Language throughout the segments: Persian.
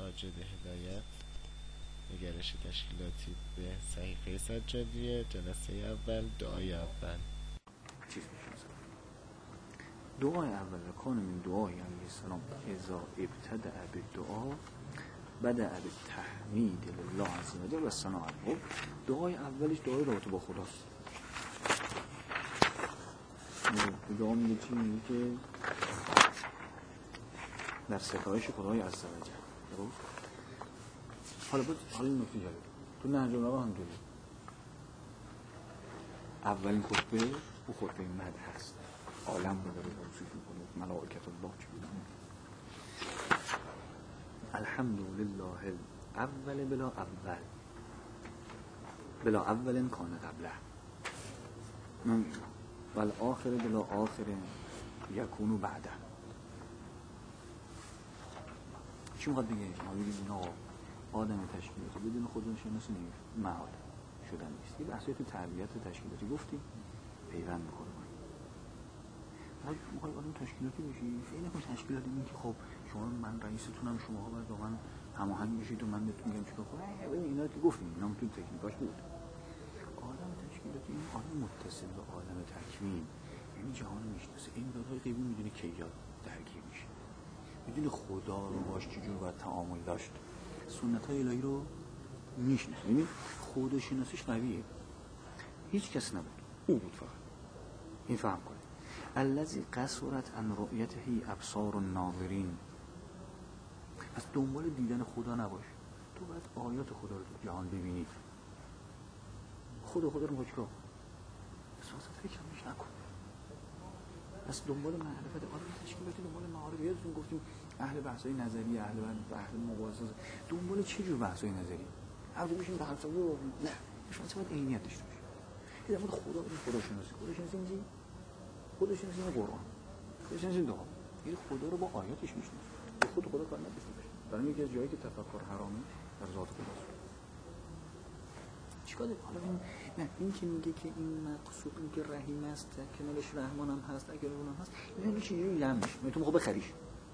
ساجد هدایت، نگرش تشکیلاتی به صحیفه سجادیه. جلسه اول دعای اول چیز میشه. دعای اول کان من دعای علیه السلام ازا ابتدع بالدعا بدأ بالتحمید لله عز و جل و ثناء علیه. دعای اولش دعای رابطه با خداست. دعا میگه چی؟ میگه که در ستایش خدای عز و جل. حالا این نکته جالب تو نهج البلاغه هم داره. اولین خطبه او خطبه مدح هست. عالم رو داره توصیف میکنه، ملائکت الله چی بودن. الحمدلله اول بلا اول کان قبله والآخر بلا آخر یکونو بعده. چی میخواد بگه؟ ما بگیم اینا آدم تشکیلاتی بدون خودشناسی محال شدن نیست. یه بحثی تو تربیت تشکیلاتی گفتیم پیوند میکنه باید میخوای آدم تشکیلاتی بشی خیلی کن تشکیلاتی میگه که خب شما من رئیستونم، شما باید با من هماهنگ بشید و من بهتون میگم چیکار کنم. اینا که گفتیم اینا تو تکنیکاش بود. آدم تشکیلاتی این آدم متصل به عالم تکوین، یعنی جهان میشناسه. این دادهای غیبی میدونه کی یاد درگیر میشه، میدونه خدا رو باش چجور باید تعامل داشت، سنت های الهی رو میشناسه. یعنی خودشناسیش قویه. هیچ کس نبود، او بود فقط. این فهم کنه. الذی قصرت عن رؤیته ابصار الناظرین. پس دنبال دیدن خدا نباش. تو باید آیات خدا رو تو جهان ببینی. خدا رو باید چیکار؟ اساسا فکر میش نکن. پس دنبال معرفت آدم تشکیلاتی، دنبال معارف. یادتون گفتیم اهل بحث‌های نظری، اهل مباحث، دنبال چه جور بحث‌های نظری؟ هر جو بشین بحث رو نه، شما باید عینیت داشته باشید. در مورد خداشناسی چی؟ خودشناسی این قرآن، خودشناسی دعا. این خدا رو با آیاتش میشناسه. به خود خدا کار نداشته باشه. برای یکی از جایی که تفکر حرامه در ذات خداست. چیکار داره؟ حالا این که میگه که این مقصود این که رحیم است، کنارش رحمان هم هست، اگر اون هم هست، این چیزی جمع میشه. تو میخوای بخریش.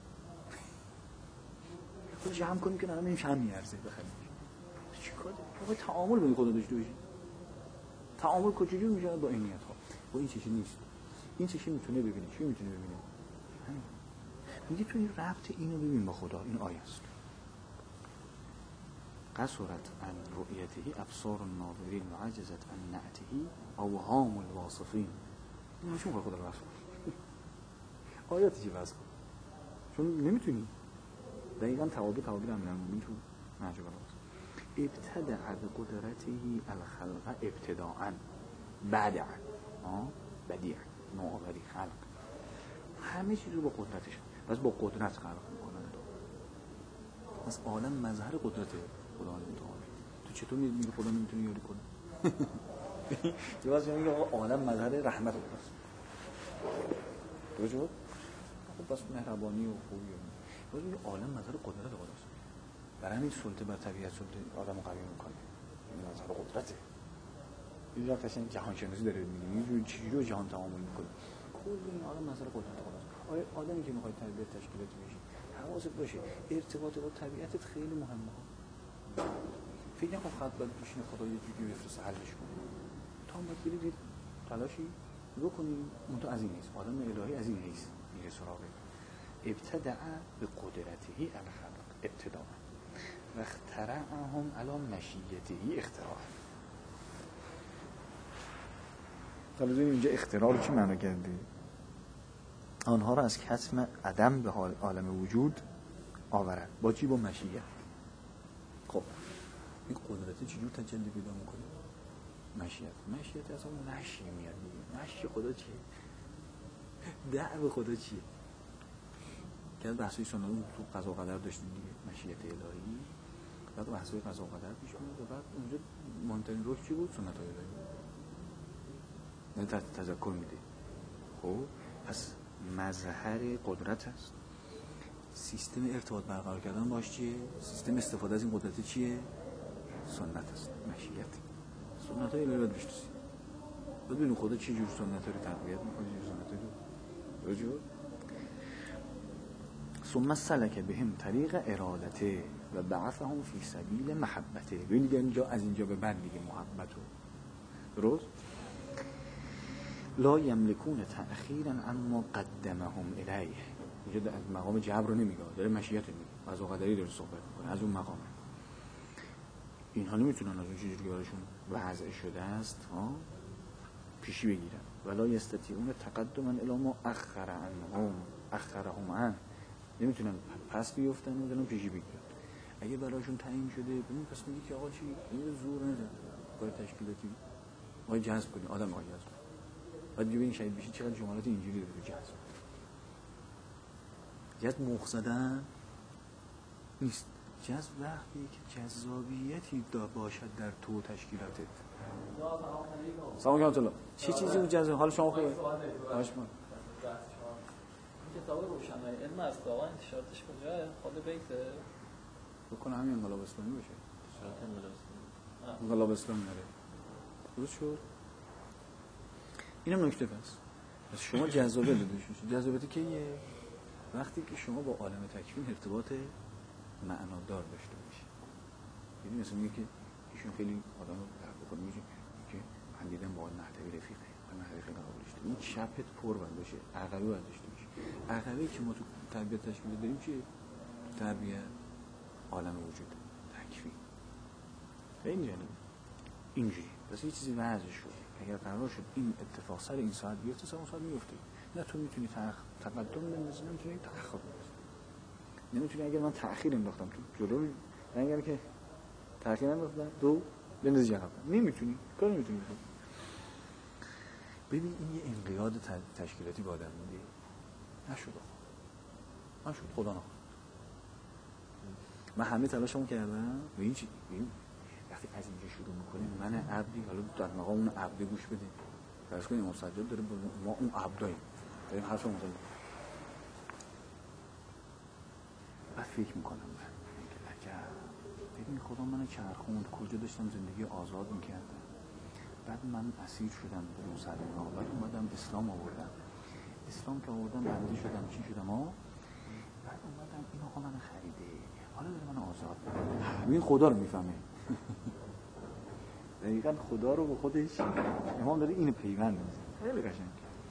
خودش جمع کنیم که الان نمیشه هم میارزه بخریم. چیکار داره؟ آقا تعامل با خدا داشته باشی. تعامل کجوری میشه با عینیت ها؟ با این چیزی نیست. این چیزی میتونه ببینه. چی میتونه ببینه؟ همین. میگه تو این ربط اینو ببین با خدا. این آیه است. قصرت عن رؤیته ابصار الناظرین و عجزت عن نعته اوهام الواصفین. این چی میخواد خدا رو وصف کنه؟ آیاتی چی وصف کنه؟ چون نمیتونی. دقیقاً توابع هم میگن تو نهج البلاغه. ابتدع بقدرته الخلق ابتداءً بدع بدیع نوآوری خلق. همه چیز رو با قدرتش، بس با قدرت خلق میکنن. پس عالم مظهر قدرت خدا متعال. تو چطور میگی خدا نمیتونه یاری کنه؟ یه واسه میگه عالم مظهر رحمت خداست. درست؟ خب بس مهربانی و خوبی. واسه میگه عالم مظهر قدرت خداست. برای همین سلطه بر طبیعت سلطه آدم قوی میکنه. این مظهر قدرته. یه وقت اصلا جهان شناسی داره میگه یه چیزی رو جهان تعامل میکنه. کل این عالم مسئله قدرت خداست. آدمی که میخواد تربیت تشکیلاتی بشی حواست باشه ارتباط با طبیعتت خیلی مهمه. فکر نکن خط باید بشینه خدا یه جوری بفرسته حلش کنه. تا هم باید برید تلاشی بکنی. منتها از این نیست. آدم الهی از این نیست. میره سراغه. ابتدع به قدرته الخلق ابتداء و اخترعهم علی مشیته اختراع. حالا ببینیم اینجا اختراع رو چی معنی کرده؟ آنها را از کتم عدم به عالم وجود آورد. با چی؟ با مشیت. خب این قدرت چجور تجلی پیدا میکنه؟ مشیت از اون مشی میاد. مشی خدا چیه؟ دعو خدا چیه؟ که از بحثای سنت تو قضا و قدر داشتیم دیگه. مشیت الهی بعد بحثای قضا و قدر پیش میاد و بعد اونجا مهمترین رکن چی بود؟ سنت های الهی. نه تذکر میده. خب پس مظهر قدرت است. سیستم ارتباط برقرار کردن باش چیه؟ سیستم استفاده از این قدرت چیه؟ سنت است. مشیت. سنت های الهی باید بشناسی. باید ببینیم خدا چه جور سنت ها رو تقویت میکنه، چه جور سنت ها رو. ثم سلک بهم طریق ارادته و بعثهم فی سبیل محبته. ببین دیگه اینجا از اینجا به بعد دیگه محبت رو درست. لا یملکون تأخیرا اما قدمهم الیه. اینجا از مقام جبر رو نمیگه، داره مشیت میگه، از قدری داره صحبت میکنه، از اون مقام. اینها نمیتونن از اون چیزی که براشون وضع شده است پیشی بگیرن. ولا یستطیعون تقدما الی ما اخرهم عن. نمیتونن پس بیفتن، نمیتونن پیشی بگیرن. اگه براشون تعیین شده ببین پس میگه که آقا چی این زور نزن، کار تشکیلاتی باید جذب کنی، آدم باید جذب کنی. بعد ببین شاید بشی چقدر جملات اینجوری داره جذب مخزدن نیست. جذب وقتی که جذابیتی باشد در تو تشکیلاتت. سلام علیکم. چه چیزی بود جذاب؟ حال شما خوبه؟ باش من کتاب روشنایی علم از واقعا انتشاراتش کجاه؟ خود بیته؟ بکنه همین انقلاب اسلامی باشه. انقلاب اسلامی داره. درست شد؟ اینم نکته پس شما جذابیت داشته باشید. جذابیت کیه؟ وقتی که شما با عالم تکوین ارتباط معنادار داشته باشید. یعنی مثلا میگه که ایشون خیلی آدم رو درک بکنه، میگه که من دیدم با نحوی رفیقه، من نحوی خیلی قبول داشته. این چپت پر بند باشه، عقبی باید داشته باشه. عقبی که ما تو تربیت تشکیل داریم چیه؟ تربیت عالم وجود تکوین. این جالبه. اینجوری پس یه چیزی وضع شد. اگر قرار شد این اتفاق سر این ساعت بیفته، سر اون ساعت میفته. نه تو میتونی تقدم بندازی، نمیتونی تأخر بندازی. نمیتونی اگر من تأخیر انداختم تو جلو، اگر که تأخیر انداختم تو بندازی عقب، نمیتونی، کار نمیتونی بکنی. ببین این یه انقیاد تشکیلاتی با آدم میده. نشد خدا نخواد. من همه تلاشمو کردم و این چی؟ وقتی از اینجا شروع میکنیم من عبدی، حالا در مقام اون عبد گوش بدیم. فرض کنیم امام سجاد داره ما اون عبداییم. داریم حرف میزنیم. بعد فکر میکنم من ببین خدا منو چرخوند، کجا داشتم زندگی آزاد میکردم. بعد من اسیر شدم به مسلمان، بعد اومدم اسلام آوردم. اسلام که آوردم بنده شدم، چی شدم بعد اومدم این آقا منو خریده، حالا داره منو آزاد میکنه. همین خدا رو میفهمه. دقیقاً خدا رو به خودش امام داره اینو پیوند میزنه. خیلی قشنگ.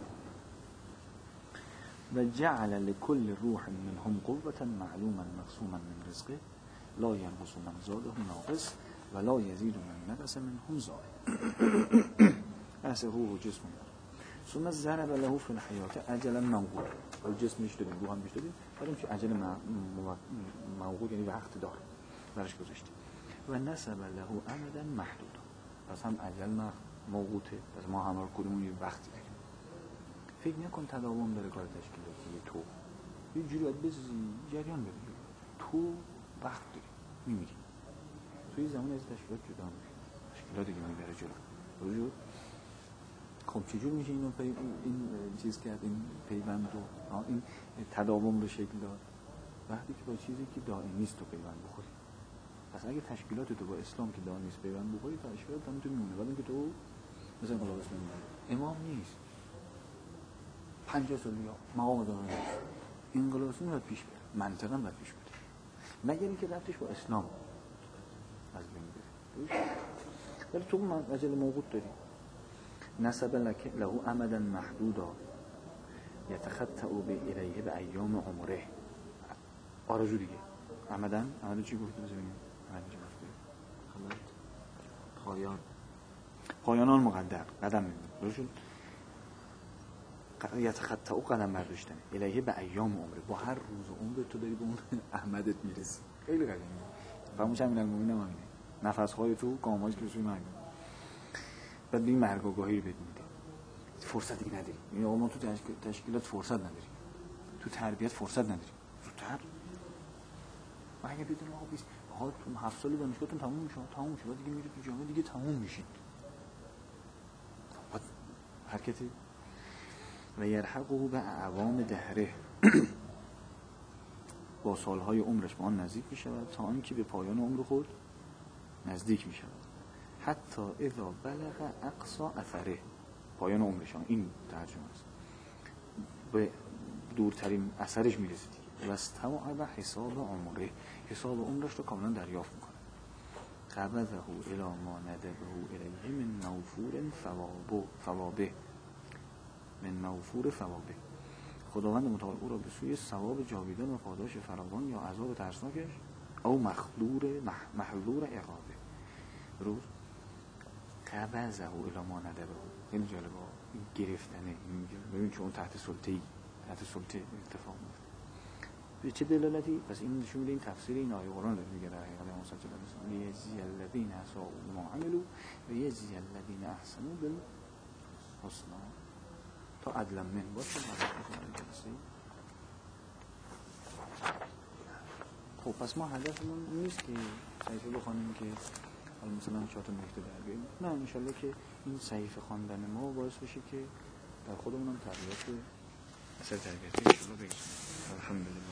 و جعل لكل روح منهم قوة معلوما مقسوما من رزقه لا ينقص من زاده ناقص ولا يزيد من نقص منهم زائد. اصل روح و جسم ثم ضرب له في الحیات اجلا موقوت. و جسم میش دادیم، روح هم میش دادیم، بعدم که اجل موقوت یعنی وقت دار برش گذاشتیم. و نسب له امدا محدود. پس هم اجل موقوته، پس ما همه رو کدومون یه وقتی داریم. فکر نکن تداوم داره کار تشکیلاتی. تو یه جوری باید بزنی جریان بده. تو وقت داری میمیری، توی زمان از تشکیلات جدا میشه، تشکیلات دیگه میبره جلو. وجود خب چجور میشه این چیز کرد، این پیوند رو، این تداوم رو شکل داد؟ وقتی که با چیزی که دائمی نیست تو پیوند بخوری. پس اگه تشکیلات تو با اسلام که دائمی نیست پیوند بخوری، تشکیلات هم تو میمونه. بعد اینکه تو مثلا انقلاب اسلامی امام نیست 50 سال دیگه مقام داره نیست، انقلاب اسلامی باید پیش بره، منطقا باید پیش بره، مگر اینکه ربطش با اسلام از بین بره. ولی تو من اجل موقوت داری. نسب له امدا محدودا یتخطأ الیه به ایام عمره. آرزو دیگه. امدا چی گفته بزنیم؟ امدا چی گفته؟ پایان مقدر قدم می‌بینیم. یتخطأ قدم برداشتن الیه به ایام عمره. با هر روز عمر تو داری به اون احمدت میرسی. خیلی قشنگه. فرموش همین المؤمنین همینه. نفس‌های تو گام‌هایی که رسول مرگ. بعد این مرگ آگاهی رو بهت میده. فرصتی نداری. یعنی آقا ما تو تشکیلات فرصت نداریم، تو تربیت فرصت نداریم. زودتر ما اگه بدونیم آقا بیست آقا تو 7 سال دانشگاهتون تموم میشه، بعد دیگه میرید تو جامعه دیگه تموم میشید. بعد حرکتی و یرحقه به اعوام دهره. با سالهای عمرش با آن نزدیک میشود تا آنکه به پایان عمر خود نزدیک میشود. حتی اذا بلغ اقصا اثره. پایان عمرش این ترجمه است. به دورترین اثرش میرسید. و استوعب حساب عمره، حساب عمرش رو کاملا دریافت میکنه. قبضه الی ما ندبه الیه من موفور ثوابه من موفور ثوابه. خداوند متعال او را به سوی ثواب جاویدان و پاداش فراوان یا عذاب ترسناکش او محضور عقابه. روز قبضه الی ما ندبه، این جالبه، این گرفتنه، ببین چون تحت سلطه اتفاق میفته. به چه دلالتی؟ پس این نشون میده این تفسیر این آیه قرآن رو میگه در حقیقت امام صلی الله علیه و آله یجزی الذین اساءوا ما عملوا و یجزی الذین احسنوا بالحسنی. تا عدلا من باشه خب پس ما هدفمون این نیست که صحیفه بخوانیم که حالا مثلا 4 تا نکته در بیاریم، نه، انشالله که این صحیفه خواندن ما باعث بشه که در خودمون هم تربیت اثر تربیتی رو بگیریم. الحمدلله.